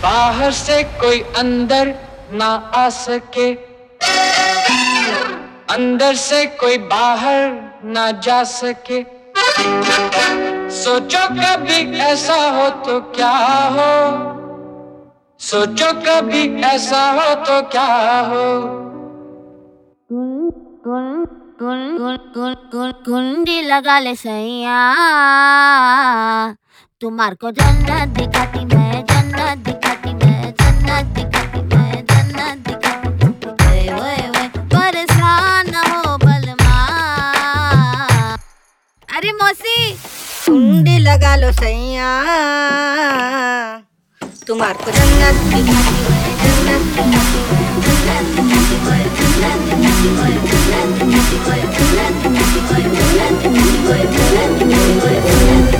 बाहर से कोई अंदर ना आ सके, अंदर से कोई बाहर ना जा सके। सोचो कभी ऐसा हो तो क्या हो, सोचो कभी ऐसा हो तो क्या हो। कुंडी लगा ले सैया, तुम्हार को जन्नत दिखाती मैं, जन्नत दिखाती मैं, जन्नत दिखाती मैं, जन्नत दिखाती। ओए ओए ओए परेशान न हो बलमा। अरे मौसी कुंडी लगा लो सैया, तुम्हार को जन्नत दिखाती मैं, जन्नत दिखाती मैं, जन्नत दिखाती मैं, जन्नत दिखाती मैं, जन्नत दिखाती मैं, जन्नत दिखाती मैं, जन्नत दिखाती मैं, जन्नत दिखाती मैं, जन्नत दिखाती मैं।